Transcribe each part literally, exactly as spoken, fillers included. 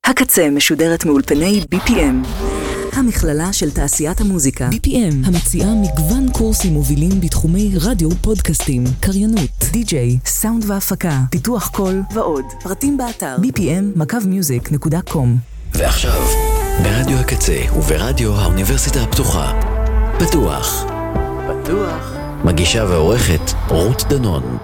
הקצה משודרת מאולפני בי פי אם, המכללה של תעשיית המוזיקה. בי פי אם המציעה מגוון קורסים מובילים בתחומי רדיו, פודקאסטים, קריינות, די-ג'יי, סאונד והפקה, פיתוח קול ועוד. פרטים באתר בי פי אם מקו מיוזיק נקודה קום. ועכשיו, ברדיו הקצה וברדיו האוניברסיטה הפתוחה, פתוח. פתוח. מגישה ועורכת רות דנון.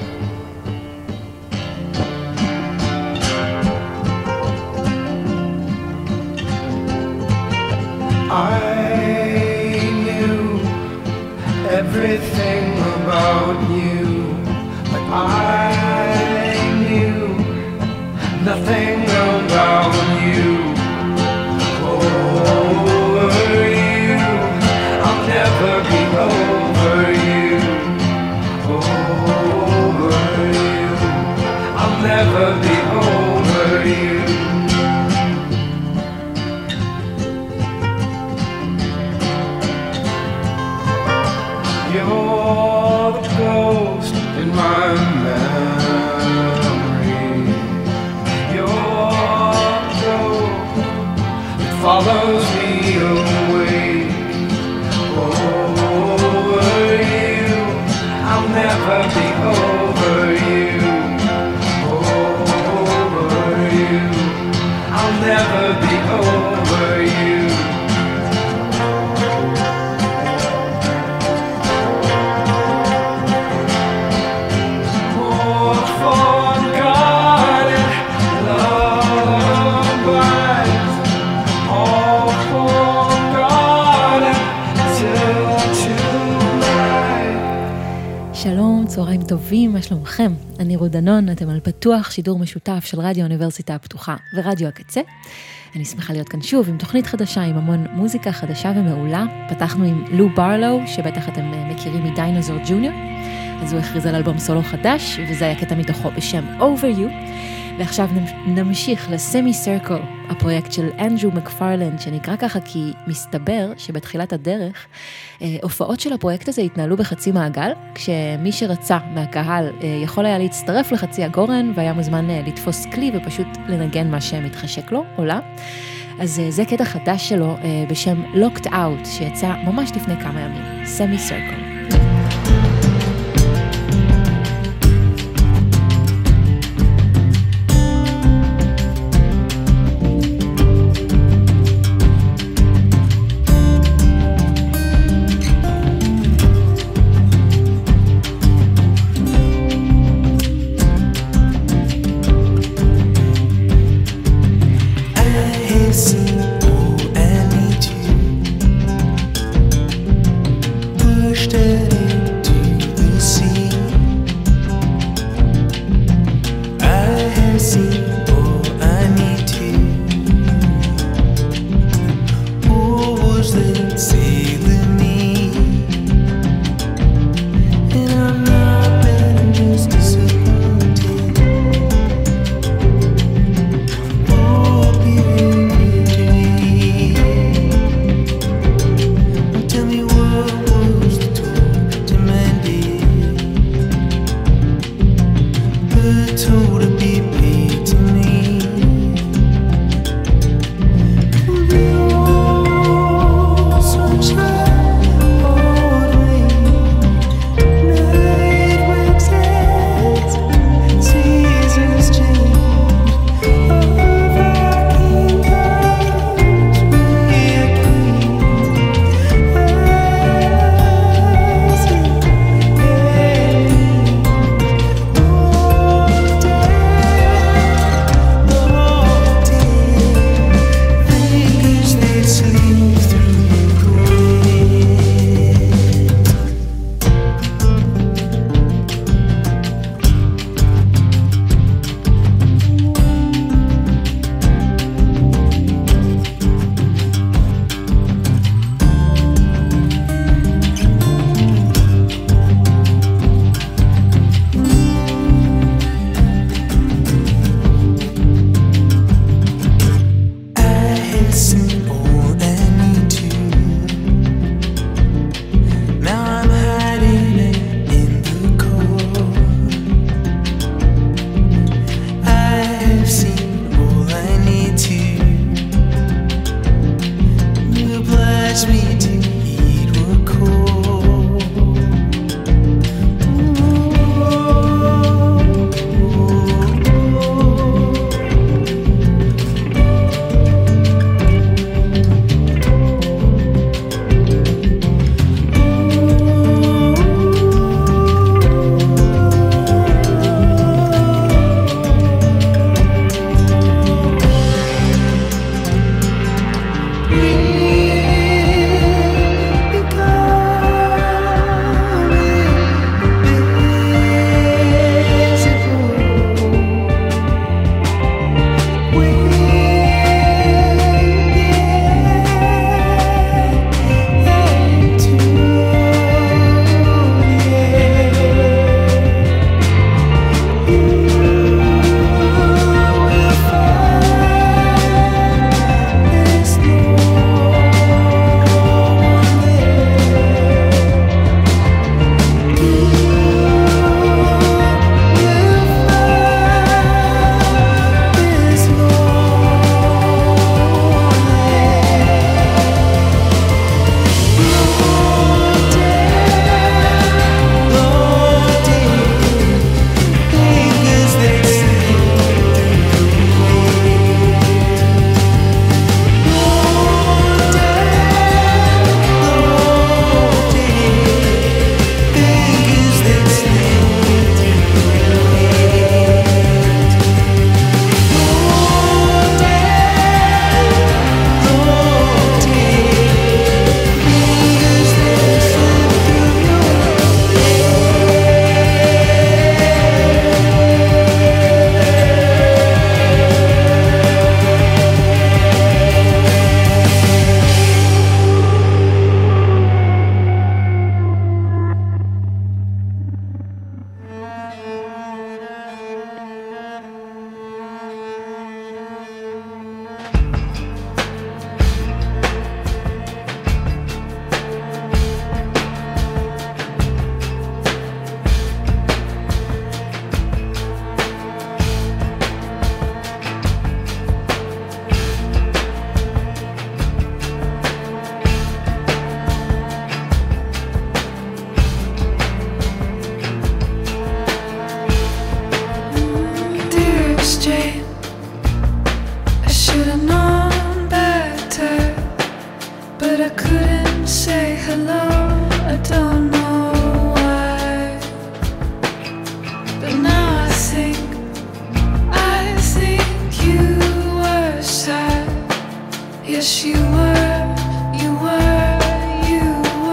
I knew everything about you, but I knew nothing about you. Over you, I'll never be over you. Over you, I'll never be over you. You're the ghost in my memory. You're the ghost that follows me away. Over you, I'll never be over you. Over you, I'll never be over you. שלום, צהריים טובים, מה שלומכם? אני רות דנון, אתם על פתוח, שידור משותף של רדיו האוניברסיטה הפתוחה ורדיו הקצה. אני שמחה להיות כאן שוב עם תוכנית חדשה, עם המון מוזיקה חדשה ומעולה. פתחנו עם לו ברלו, שבטח אתם מכירים מדיינוזור ג'וניור. אז הוא הכריז על אלבום סולו חדש, וזה היה קטע מתוכו בשם Over You. ועכשיו נמשיך לסמי סרקל, הפרויקט של אנדרו מקפרלנד, שנקרא ככה כי מסתבר שבתחילת הדרך, אה, הופעות של הפרויקט הזה התנהלו בחצי מעגל, כשמי שרצה מהקהל אה, יכול היה להצטרף לחצי הגורן, והיה מוזמן אה, לתפוס כלי ופשוט לנגן מה שמתחשק לו, או לה. אז אה, זה קטע חדש שלו אה, בשם Locked Out, שיצא ממש לפני כמה ימים, סמי סרקל. Pushed hello, I don't know why, but now I think, I think you were sad. Yes, you were, you were, you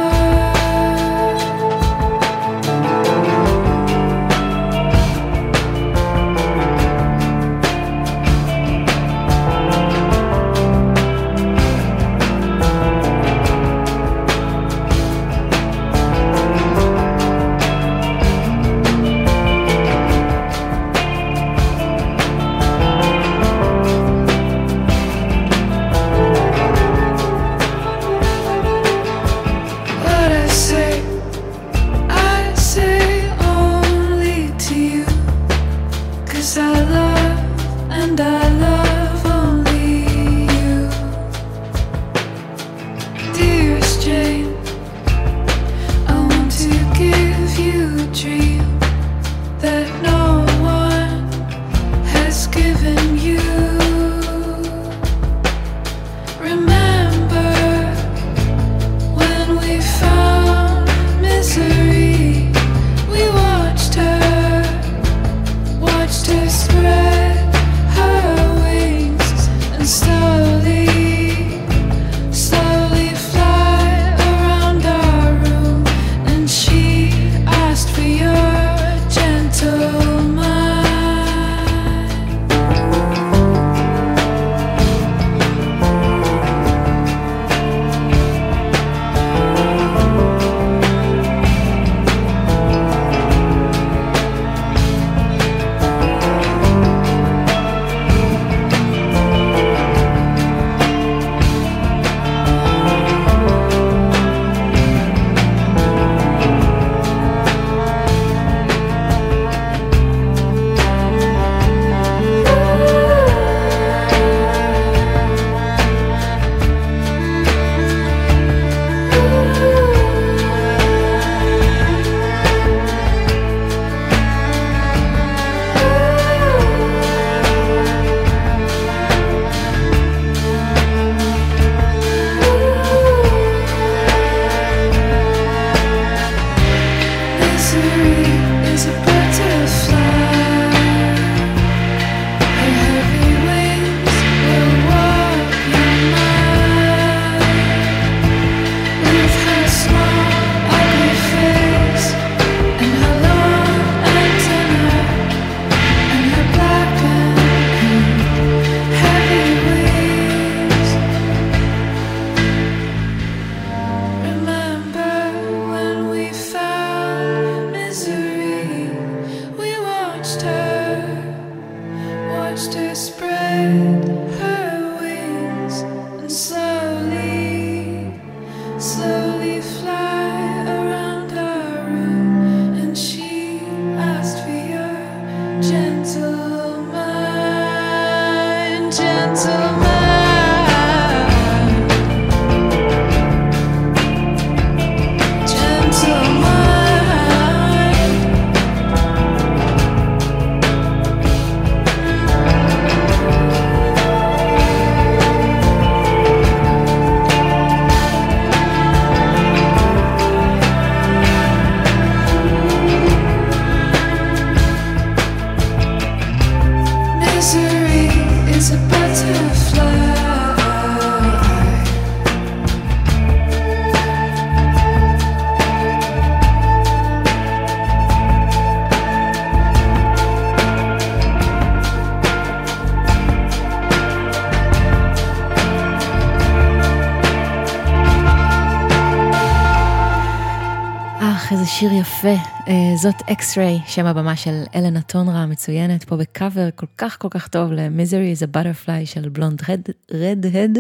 איזה שיר יפה, זאת X-Ray, שם הבמה של אלנה טונרה המצוינת, פה בקאבר כל כך כל כך טוב ל-Misery is a Butterfly של בלונד רדהד.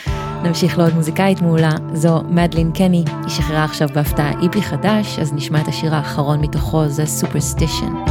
נמשיך לעוד מוזיקאית מעולה, זו מדלין קני, היא שחררה עכשיו בהפתעה איפי חדש, אז נשמע את השיר האחרון מתוכו, זה Superstition.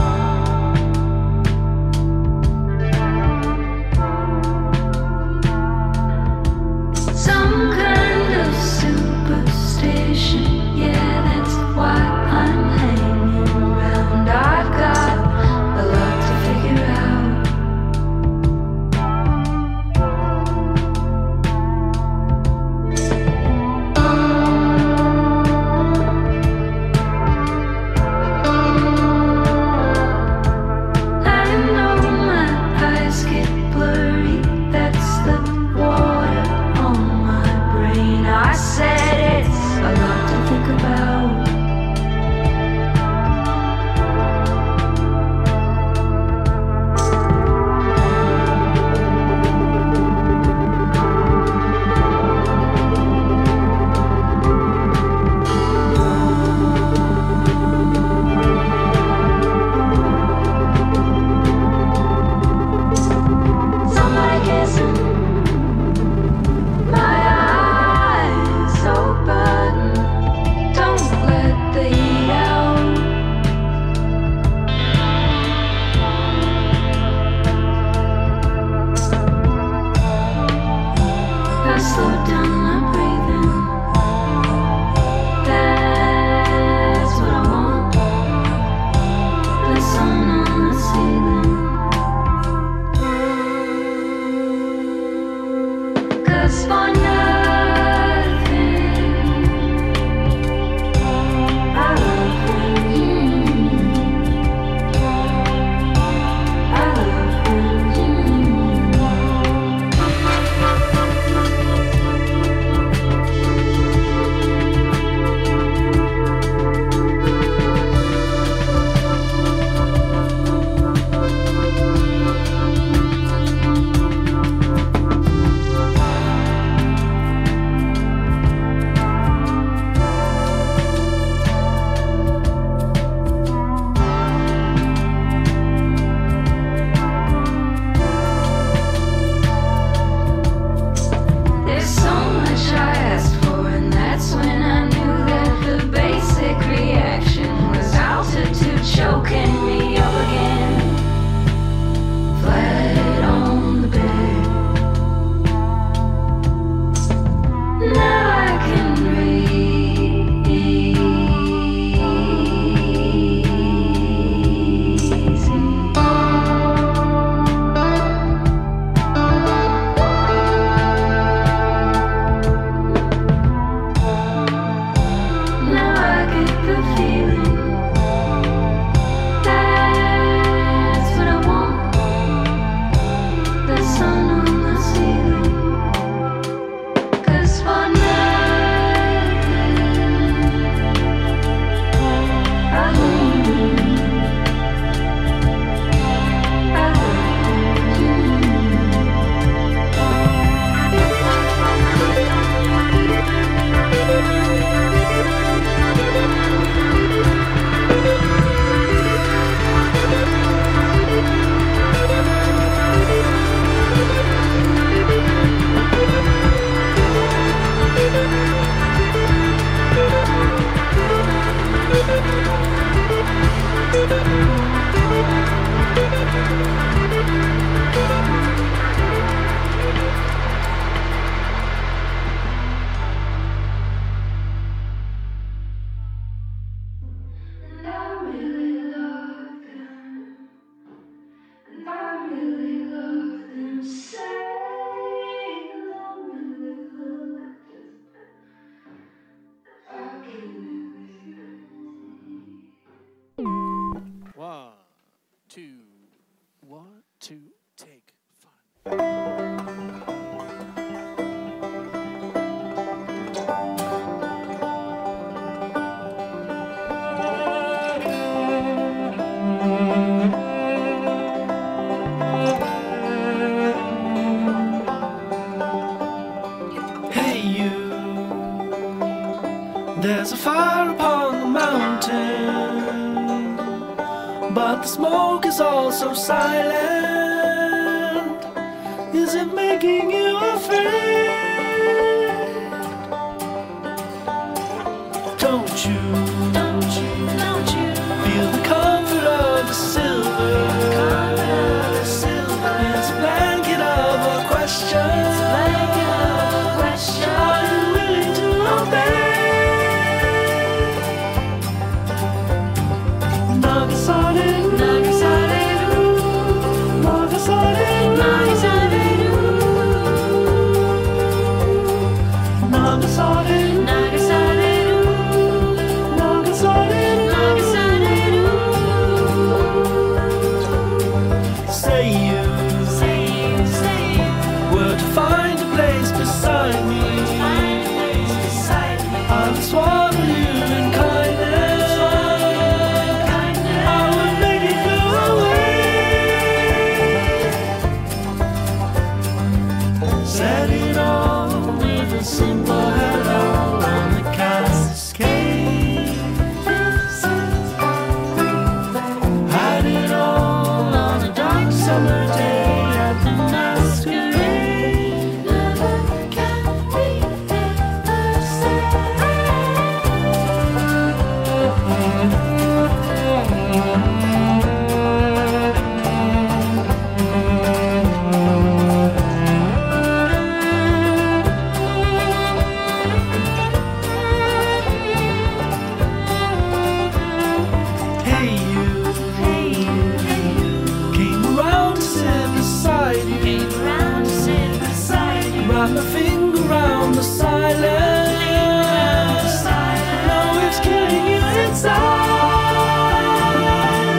There's a fire upon the mountain, but the smoke is all so silent. Is it making you afraid? Don't you, don't you, don't you feel the comfort of the silver? It's a blanket of a question. It's a blanket of a question. Are you willing to obey? Nagasade, Nagasade, Nagasade, Nagasade. wrap my finger around the silence. No, it's killing you inside.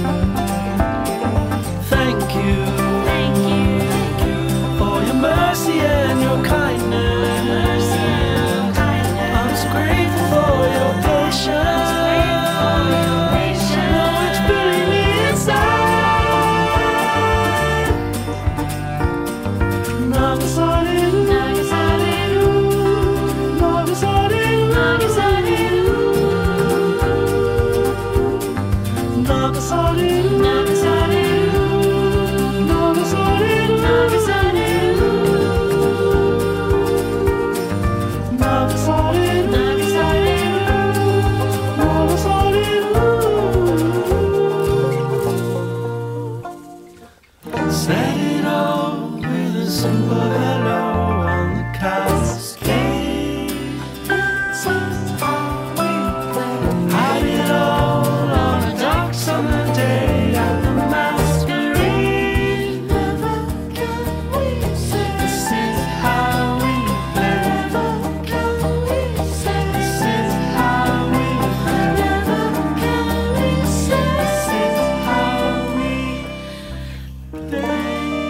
Thank you, thank you for your mercy and your kindness. I'm so grateful for your patience. No, it's filling me inside. Nagasari, Nagasari, Nagasari, Nagasari, Nagasari, Nagasari, Nagasari, Nagasari, Nagasari, Nagasari, Nagasari. Set it all with a simple hello on the cascade. Hide it all on a dark summer day at the masquerade. Never can we say this is how we play. Never can we say this is how we play. Never can we say this is how we play.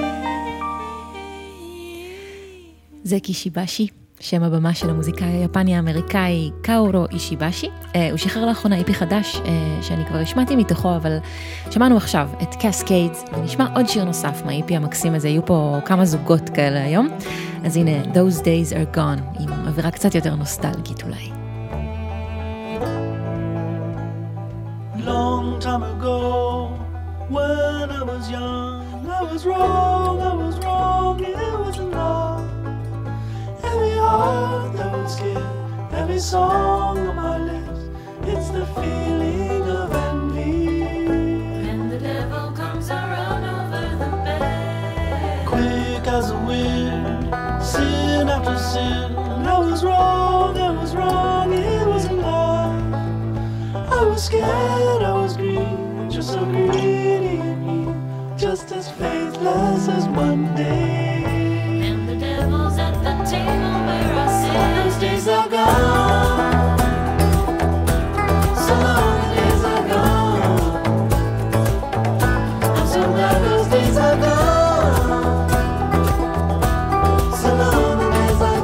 זה קישיבשי, שם הבמה של המוזיקאי היפני האמריקאי קאורו אישיבשי. אה, הוא שחרר לאחרונה איפי חדש אה, שאני כבר השמעתי מתוכו, אבל שמענו עכשיו את קסקיידס, ונשמע עוד שיר נוסף מהאיפי המקסים הזה. יהיו פה כמה זוגות כאלה היום. אז הנה, Those Days Are Gone, עם אווירה קצת יותר נוסטלגית אולי. Long time ago, when I was young, I was wrong, I was wrong, it wasn't love. Every heart that was scared, every song on my lips, it's the feeling of envy. And the devil comes around over the bed. Quick as a wind, sin after sin, I was wrong, I was wrong, it wasn't love. I was scared, I was green, just so greedy and mean, just as faithless as Monday. And the devil's at the table where I sit. Those days are gone, so long the days are gone. I'm so glad those days are gone, so long the days are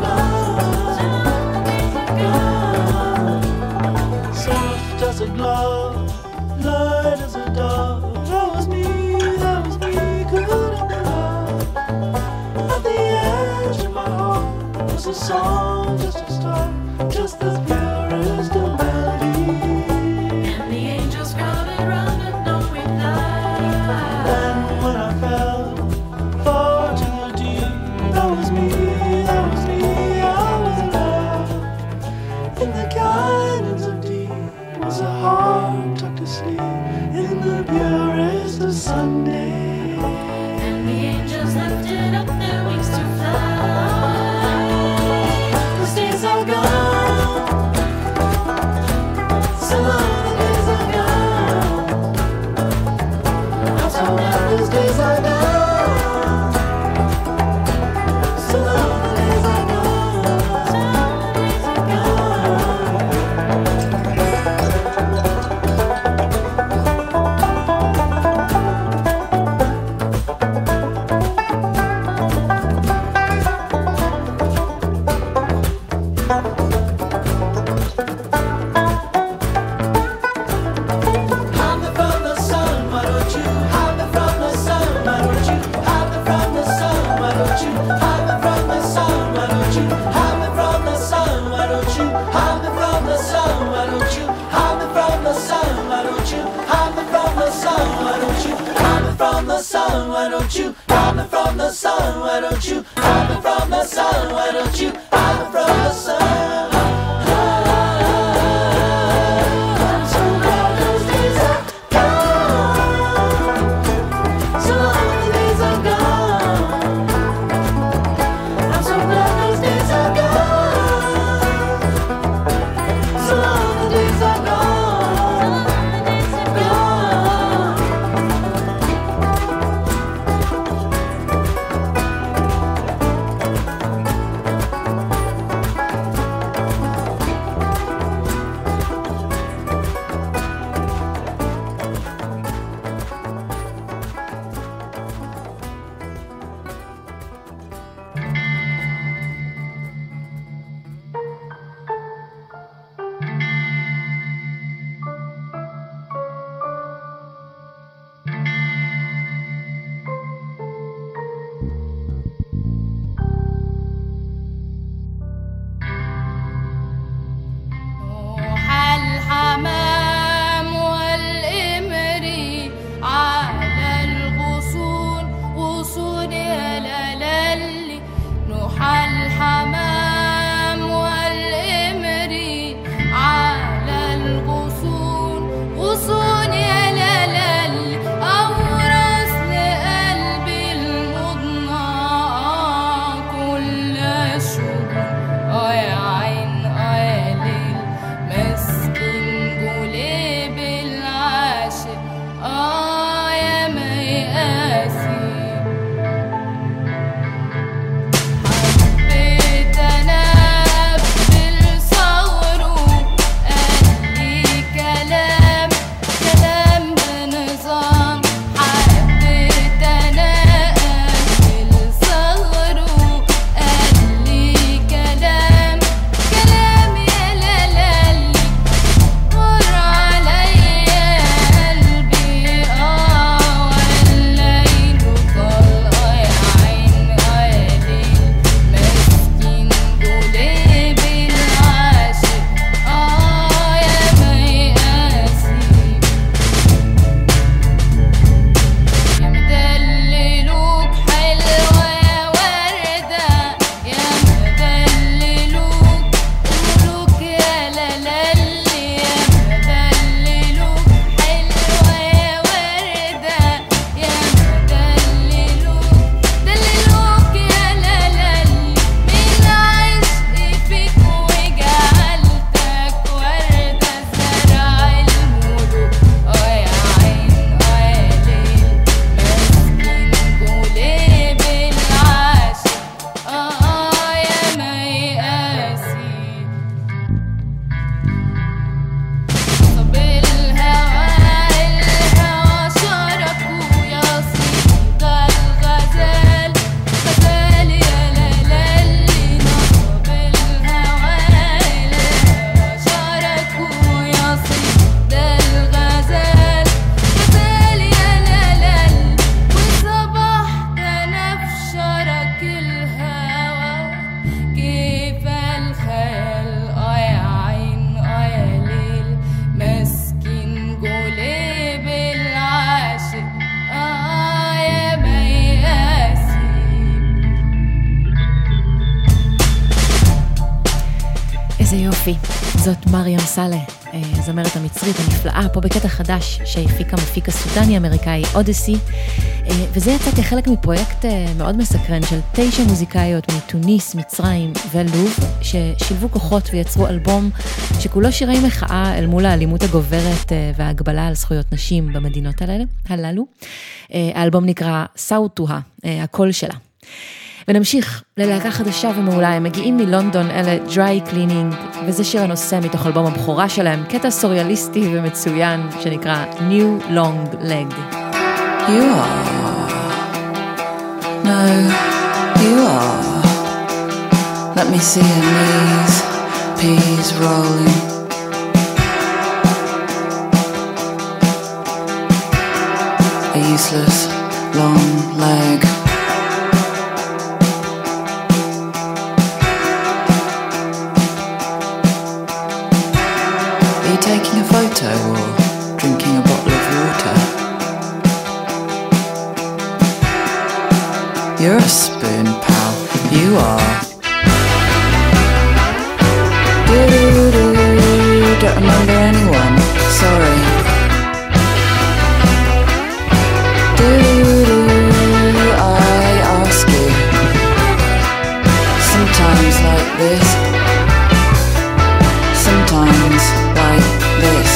gone. Soft as a glove, light as a dove, that was me, that was me, couldn't be loved. At the edge of my heart was a song, just a start, just as pure as the melody. And the angels crowded round with no reply. Then when I fell far to the deep, that was me, that was me, I was in love. In the guidance of deep was a heart tucked to sleep in the purest of Sunday. And the angels lifted up their wings to fly. Those days are gone, so long the days are gone. I'm so glad those days are gone, so long the days are gone, so long the days are gone. Hide me from the sun, why don't you? Hide me from the sun, why don't you? Hide me from the sun, why don't you? Hide me from the sun, why don't you? Hide me from the sun, why don't you? Hide me from the sun, why don't you? Hide me from the sun, why don't you? Hide me from the sun, why don't you? Hide me from the sun, why don't you? Hide me from the sun, why don't you? Hide me from the sun, why don't you? Hide me from the sun. I'm so glad those days are gone, so long the days are gone. I'm so glad those days are gone, so long the days are gone, gone. איזה יופי. זאת מריאם סאלה, הזמרת המצרית הנפלאה, פה בקטע חדש שהפיקה מפיק הסודני-אמריקאי אודסי, וזה יצא כחלק מפרויקט מאוד מסקרן של תשע מוזיקאיות מתוניס, מצרים ולוב, ששילבו כוחות ויצרו אלבום שכולו שירי מחאה אל מול האלימות הגוברת וההגבלה על זכויות נשים במדינות הללו. האלבום נקרא סאוטוהה, הקול שלה. ונמשיך ללהקה חדשה ומעולה, הם מגיעים מלונדון, אלה דריי קלינינג, וזה שיר הנושא מתוך אלבום הבכורה שלהם, קטע סוריאליסטי ומצוין שנקרא New Long Leg. You are, no, you are, let me see your knees, peas rolling. A useless long leg. Taking a photo or drinking a bottle of water? You're a spoon, pal. You are. Do-do-do-do. Don't remember anyone. Sorry. Do-do-do. I ask you. Sometimes like this. Sometimes like this.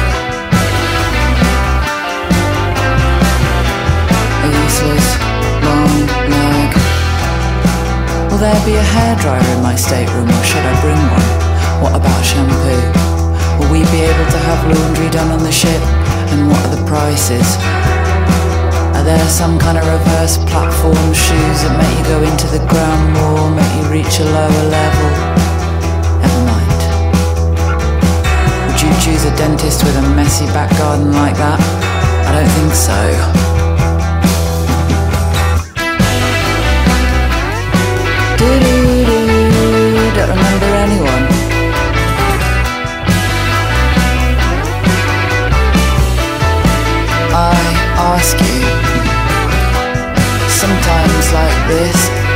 A useless long leg. Will there be a hairdryer in my stateroom, or should I bring one? What about shampoo? Will we be able to have laundry done on the ship? And what are the prices? Are there some kind of reverse platform shoes that make you go into the ground more, make you reach a lower level? Never mind. Would you choose a dentist with a messy back garden like that? I don't think so. Do-do-do, don't remember anyone. I ask you, sometimes like this,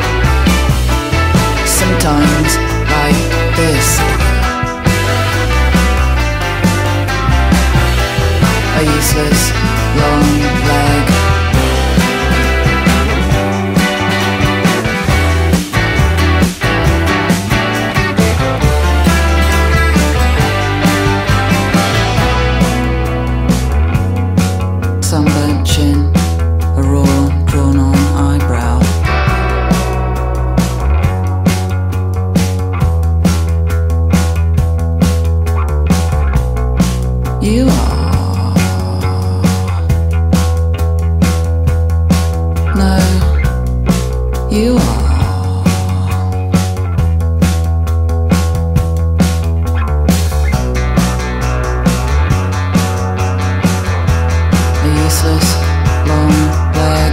sometimes like this. A useless long leg. Sunburnt chin, a raw drawn on eyebrow. You are. You are. A useless long leg.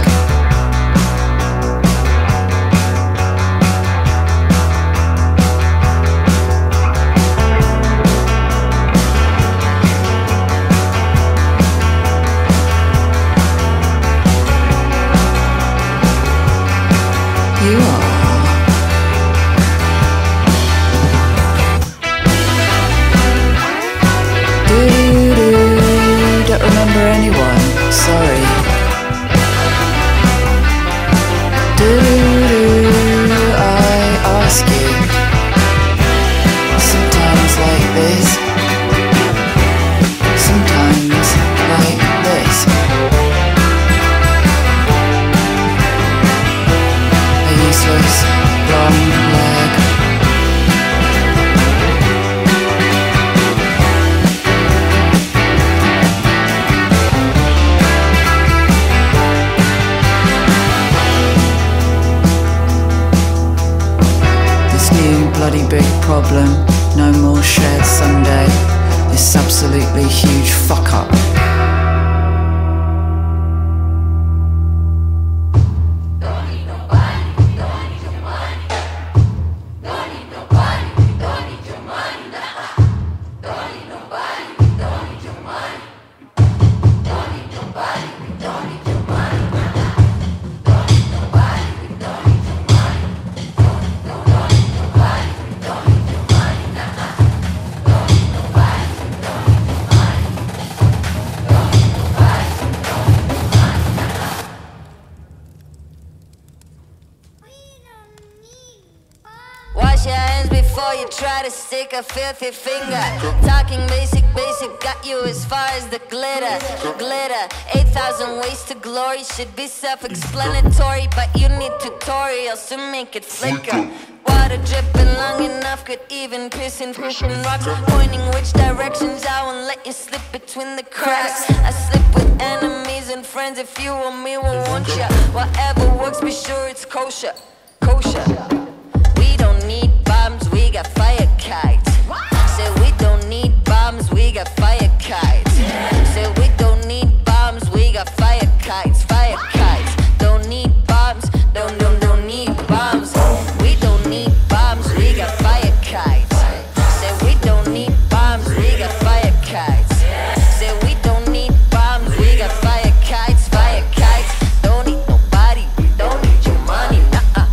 You are. Do-do-do, don't remember anyone, sorry. Do-do-do, I ask you. Sometimes like this. Sometimes like this. A useless long leg. This new bloody big problem, no more shared Sunday. This absolutely huge fuck up. Wash your hands before you try to stick a filthy finger. Talking basic, basic, got you as far as the glitter. Glitter, eight thousand ways to glory should be self-explanatory, but you need tutorials to make it flicker. Water dripping long enough could even piss in pushing rocks. Pointing which directions I won't let you slip between the cracks. I slip with enemies and friends. If you want me, we'll want ya. Whatever works, be sure it's kosher. Kosher. We don't need bombs, we got fire kites. Say we don't need bombs, we got fire kites. Say we don't need bombs, we got fire kites. Fire kites. Don't need bombs, don't don't don't need bombs. We don't need bombs, we got fire kites. Say we don't need bombs, we got fire kites. Say we don't need bombs, we got fire kites. Fire kites. Don't need nobody, we don't need your money. Nuh-uh.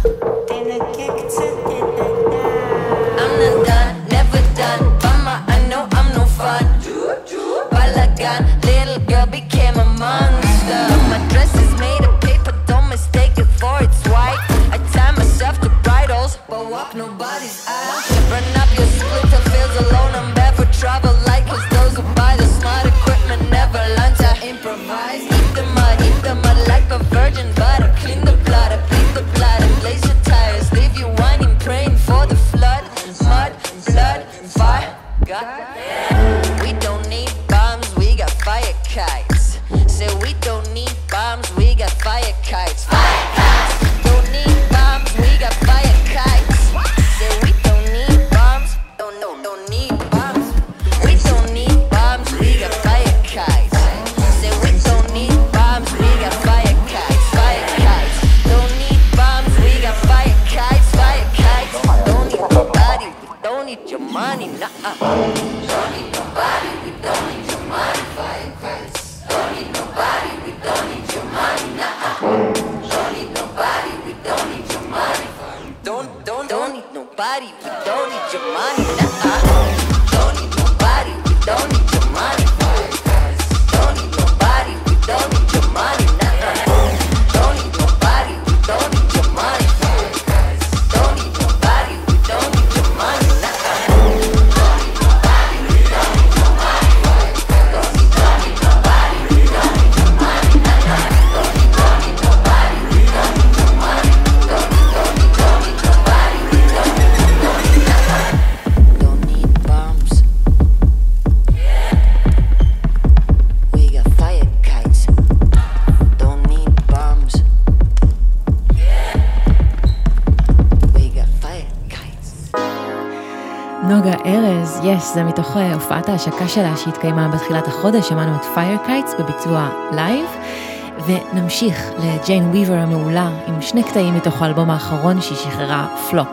I'm not done, never done. Mama, I know I'm no fun. Balagan, little girl became a monster. My dress is made of paper, don't mistake it for it's white. I tie myself to bridles, but walk nobody's eyes. Run up your splitter, feels alone. I'm bad for travel light, cause those who buy the smart equipment never learn to improvise. Eat the mud, eat the mud like a virgin butter. Clean the blood, I bleed the blood, and blaze your tires. Leave you whining, praying for the flood. Mud, blood, fire, God. We don't need bombs, we got fire kites. Say we don't need bombs, we got fire kites. Fire kites. Don't need bombs, we got fire kites. Say we don't need bombs, don't no don't need bombs. We don't need bombs, we got fire kites. Say we don't need bombs, we got fire kites. Fire kites. Don't need bombs, we got fire kites. Fire kites. Don't need nobody, we don't need your money. Nuh-uh. Don't need nobody, we don't need your money. Fire kites. Don't need nobody, we don't need your money. Nuh-uh. Don't need nobody, we don't need your money. Don't, don't, don't need nobody, we don't need your money. Nuh-uh. Don't need nobody, we don't need your money. Don't need nobody, we don't need your money. Nuh-uh. Don't need nobody, we don't need your money. Don't need nobody, we don't need your money. Nuh-uh. Don't need nobody, we don't need your money. Don't need, don't need nobody, we don't need your money. Nuh-uh. Don't need, don't need nobody, we don't need your money. Don't need, don't need, don't need nobody, we don't need, don't need, nuh-uh. Don't need bombs. We got fire kites. Don't need bombs. We got fire kites. נוגה ארז, יש, זה מתוך הופעת ההשקה שלה שהתקיימה בתחילת החודש, שמענו את Fire Kites בביצוע לייב, ונמשיך לג'יין וויבר המעולה עם שני קטעים מתוך האלבום האחרון שהיא שחררה, פלוק.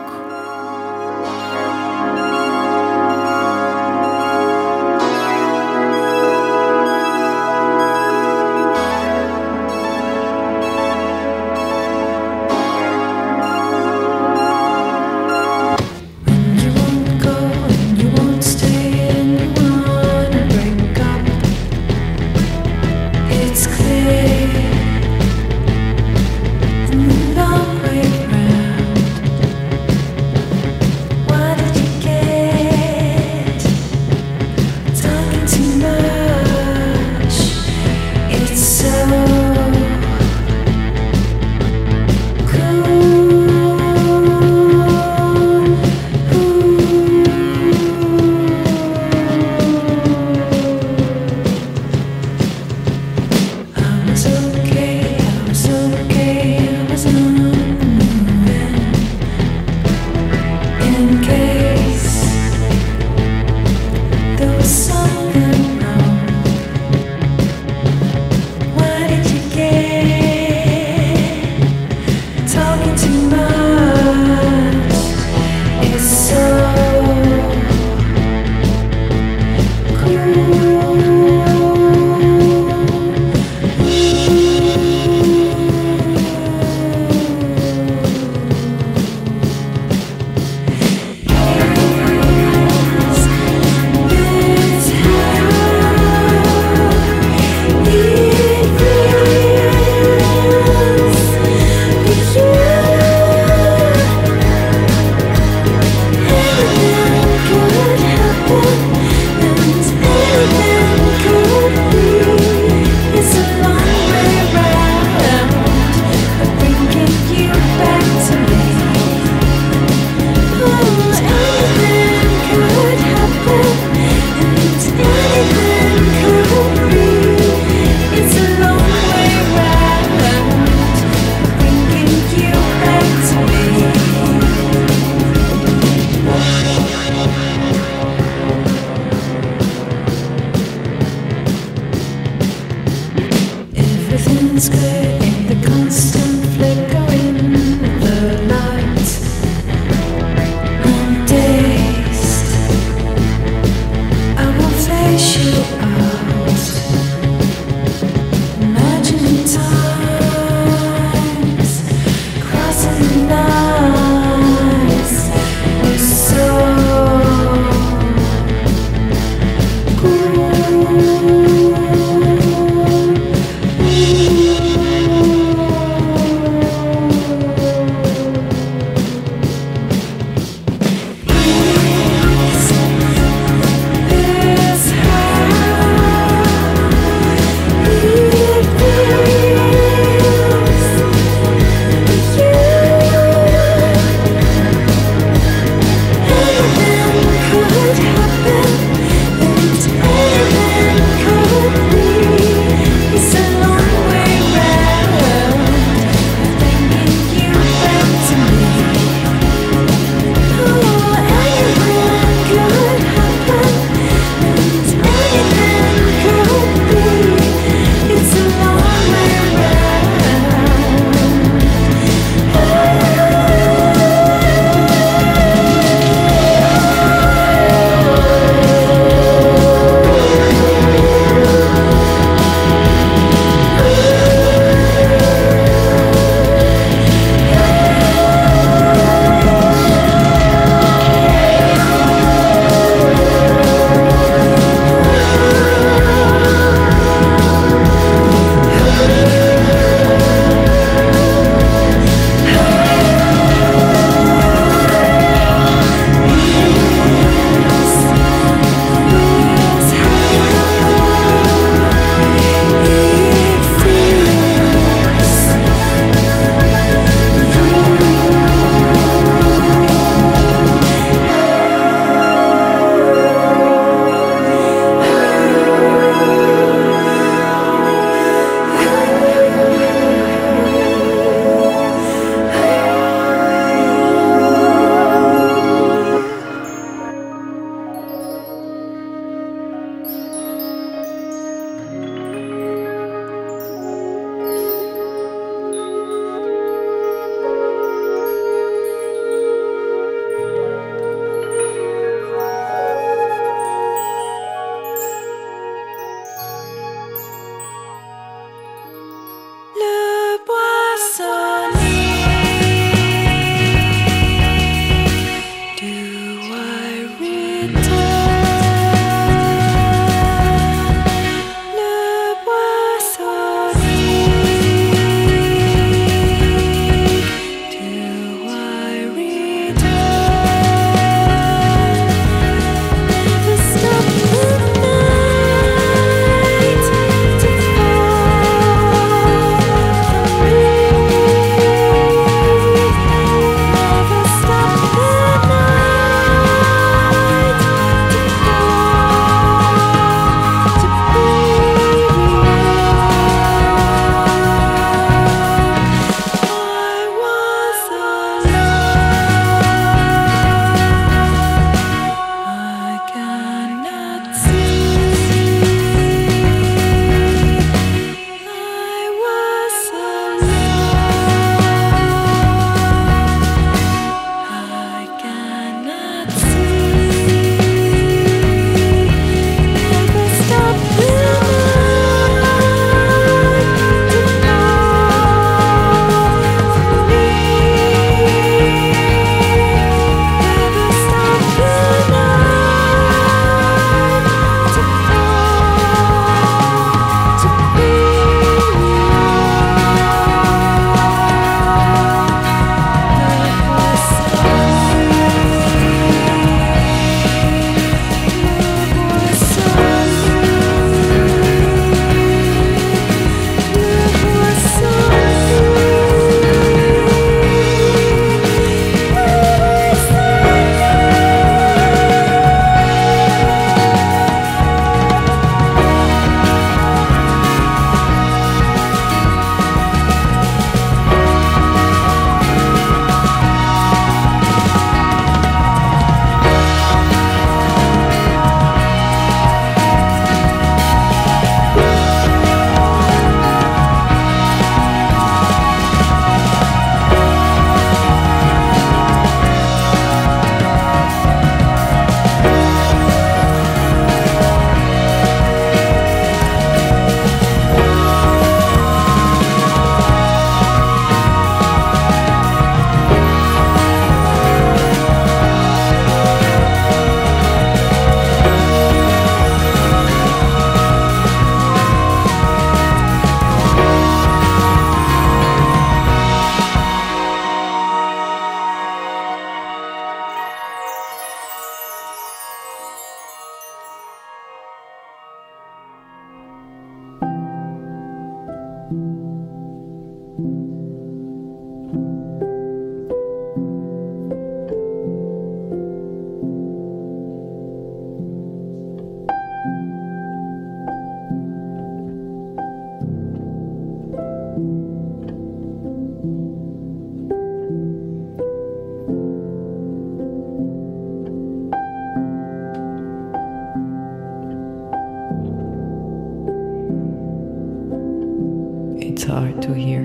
hard to hear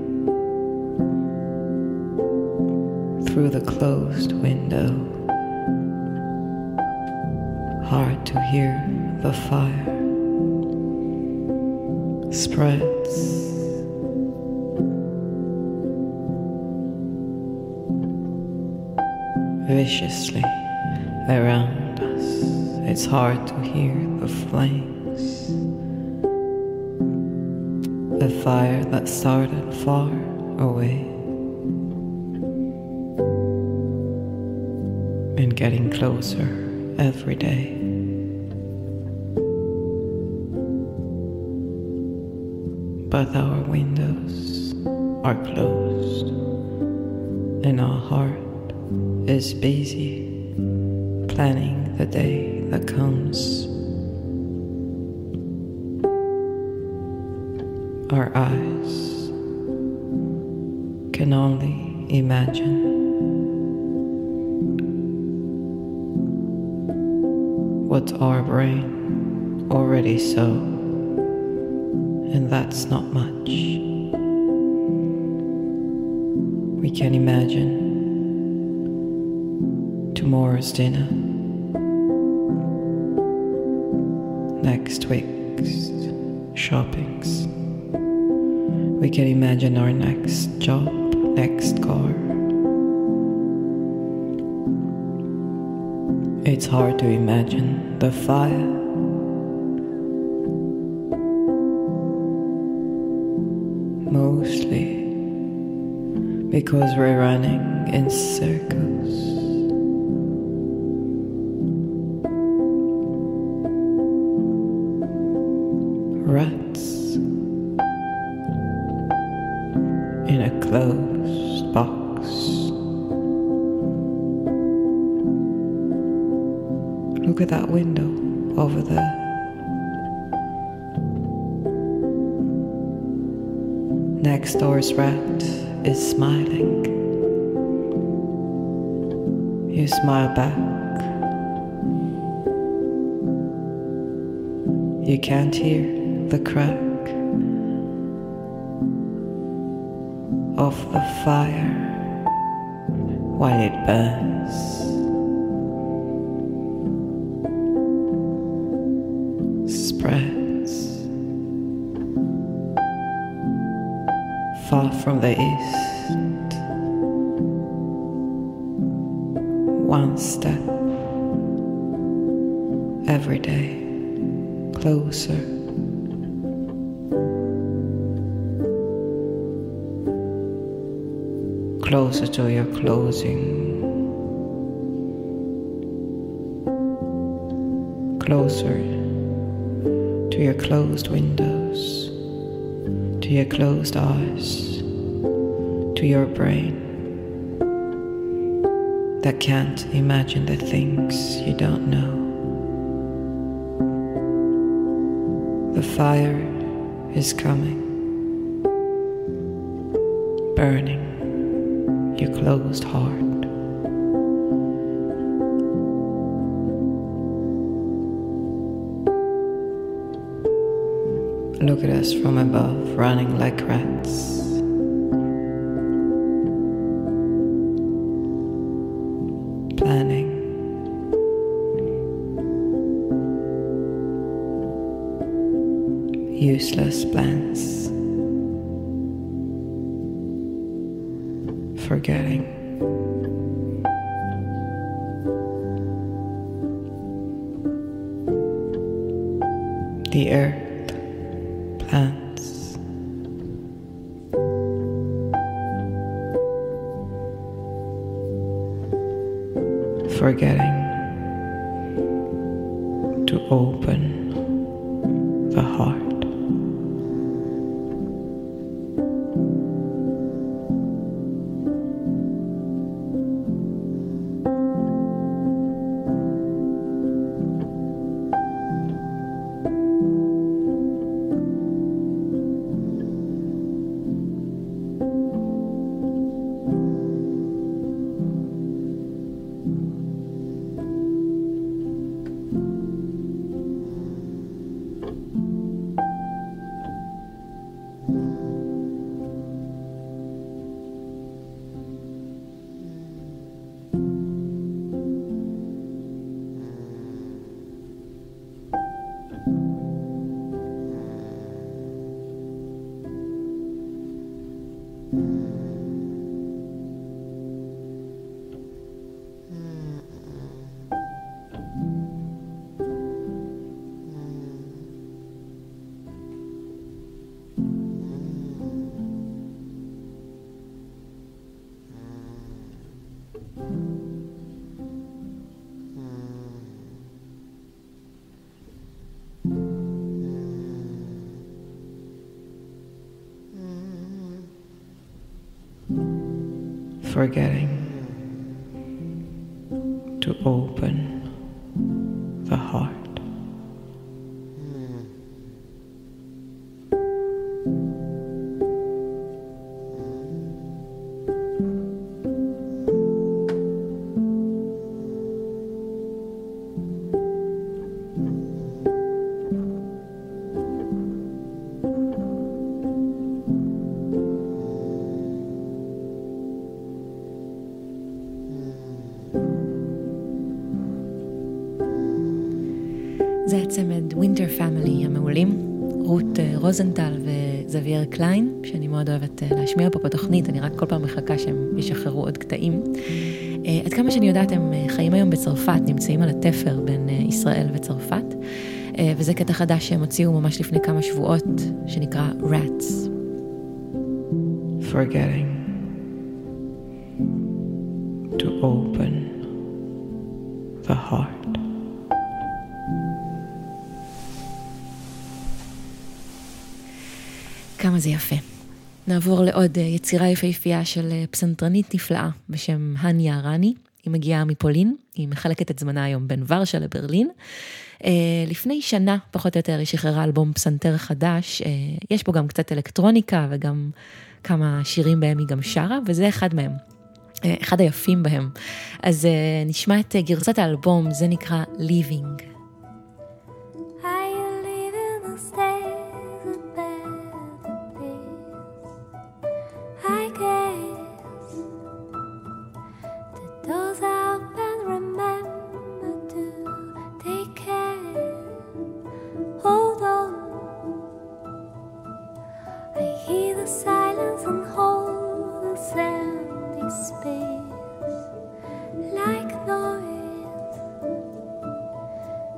through the closed window. Hard to hear the fire spreads viciously around us. It's hard to hear the flames, the fire that started far away and getting closer every day. But our windows are closed and our heart is busy planning the day that comes. Our eyes can only imagine what our brain already saw, and that's not much. We can imagine tomorrow's dinner, next week's shoppings. We can imagine our next job, next car. It's hard to imagine the fire. Mostly because we're running in circles. Rats in a closed box. Look at that window over there. Next door's rat is smiling. You smile back. You can't hear the crack of the fire while it burns. Spreads far from the east, one step every day closer. Closer to your closing, closer to your closed windows, to your closed eyes, to your brain that can't imagine the things you don't know. The fire is coming, burning your closed heart. Look at us from above, running like rats. Planning. Useless plans. Forgetting. The earth, plants, forgetting to open the heart. Forgetting to open the heart. זה הצמד ווינטר פמילי המעולים, רות רוזנטל וזווייר קליין, שאני מאוד אוהבת להשמיע פה בתוכנית, אני רק כל פעם מחכה שהם ישחררו עוד קטעים. עד כמה שאני יודעת, הם חיים היום בצרפת, נמצאים על התפר בין ישראל וצרפת, וזה קטע חדש שהם הוציאו ממש לפני כמה שבועות, שנקרא Rats. Forgetting to open the heart. כמה זה יפה. נעבור לעוד יצירה יפהפייה של פסנתרנית נפלאה בשם הניה רני. היא מגיעה מפולין, היא מחלקת את זמנה היום בין ורשה לברלין. לפני שנה, פחות או יותר, היא שחררה אלבום פסנתר חדש. יש פה גם קצת אלקטרוניקה וגם כמה שירים בהם היא גם שרה, וזה אחד מהם. אחד היפים בהם. אז נשמע את גרסת האלבום, זה נקרא Living. Like noise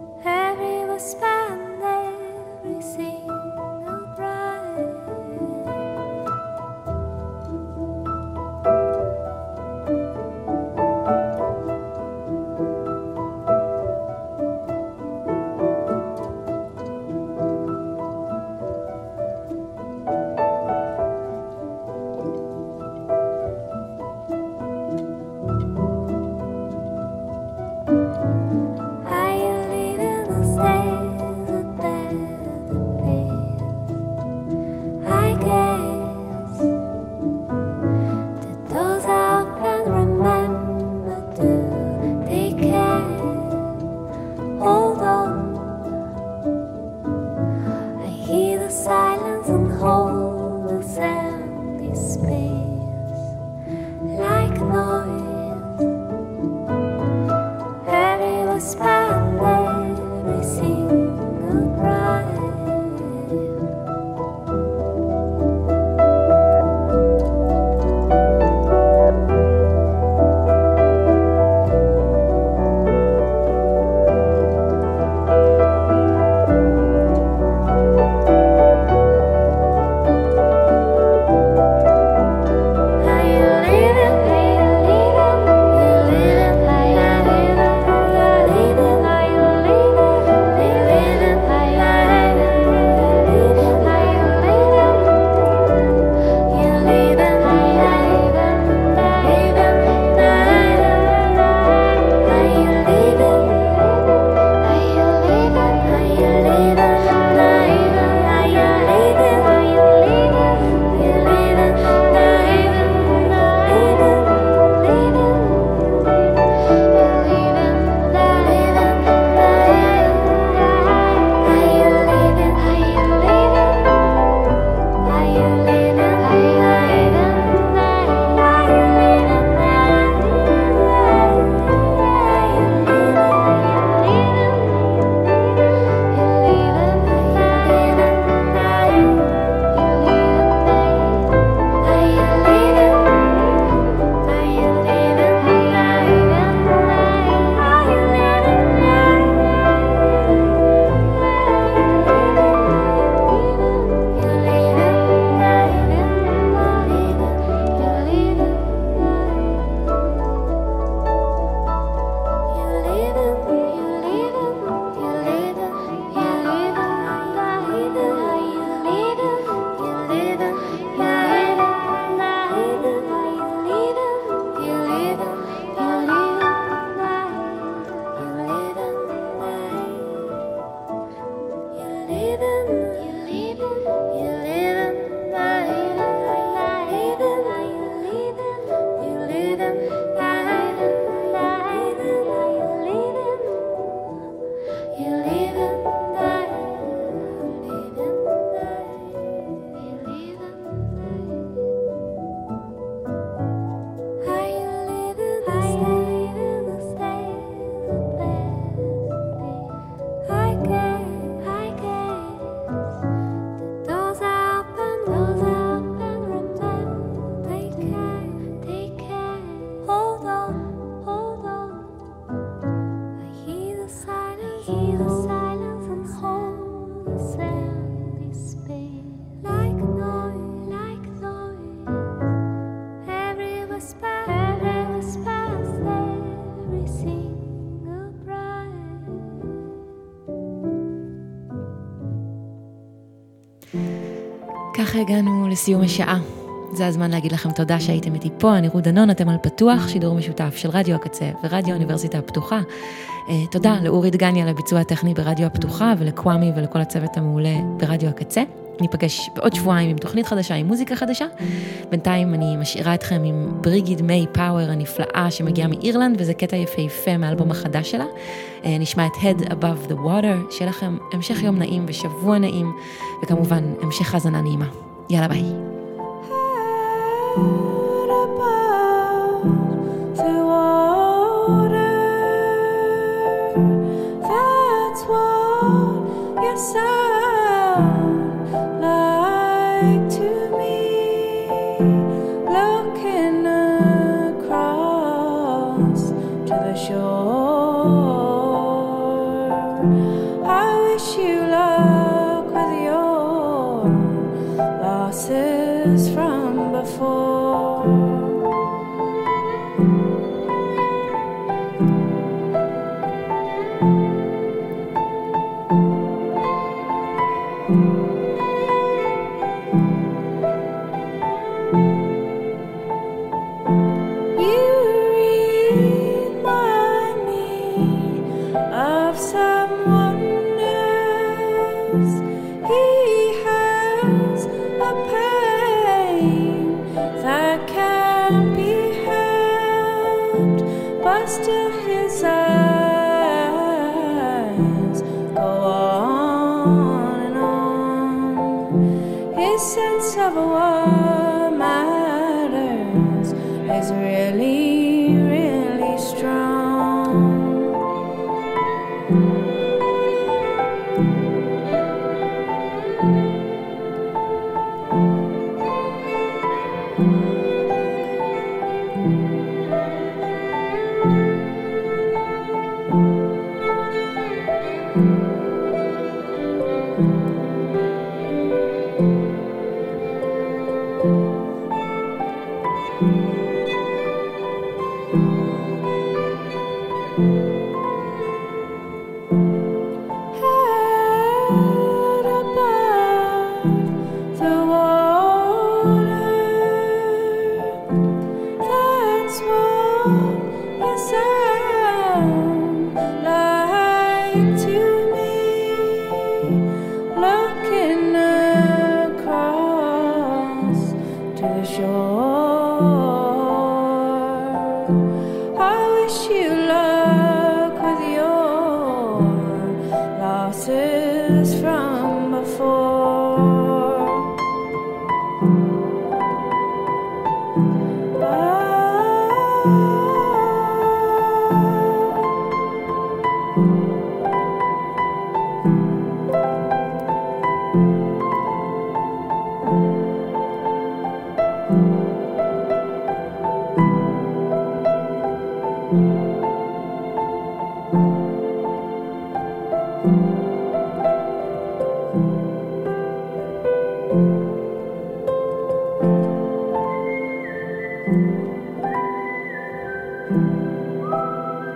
וככה הגענו לסיום השעה. זה הזמן להגיד לכם תודה שהייתם איתי פה. אני רות דנון, אתם על פתוח, שידור משותף של רדיו הקצה ורדיו האוניברסיטה הפתוחה. תודה לאורי דגני על הביצוע הטכני ברדיו הפתוחה, ולקוואמי ולכל הצוות המעולה ברדיו הקצה. ניפגש בעוד שבועיים עם תוכנית חדשה, עם מוזיקה חדשה. בינתיים אני משאירה אתכם עם בריגיד מיי פאוור הנפלאה שמגיעה מאירלנד, וזה קטע יפהפה מהאלבום החדש שלה. נשמע את Head Above the Water. שיהיה לכם המשך יום נעים ושבוע נעים, וכמובן המשך האזנה נעימה. יאללה ביי. That's what you sound like to me, looking across to the shore. I wish you luck with your losses from before. Still his eyes go on and on. His sense of what matters is really, really strong.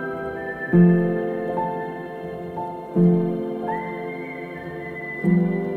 Thank you.